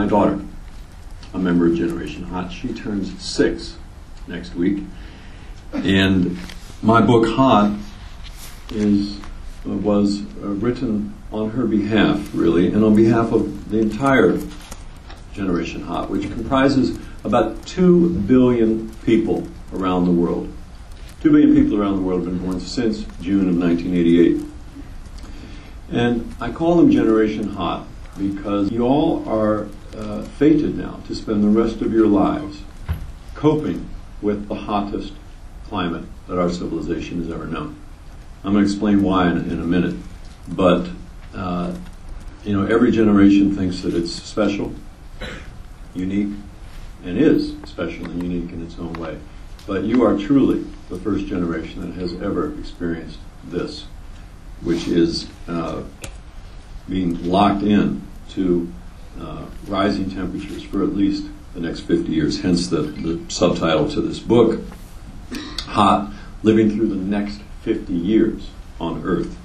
my daughter, a member of Generation Hot. She turns 6 next week. And my book, Hot, was written on her behalf, really, and on behalf of the entire Generation Hot, which comprises about 2 billion people around the world. 2 billion people around the world have been born since June of 1988. And I call them Generation Hot because you all are fated now to spend the rest of your lives coping with the hottest climate that our civilization has ever known. I'm going to explain why in a minute. But, every generation thinks that it's special, unique, and is special and unique in its own way. But you are truly the first generation that has ever experienced this, which is being locked in to rising temperatures for at least the next 50 years. Hence the subtitle to this book, Hot, Living Through the Next 50 Years on Earth.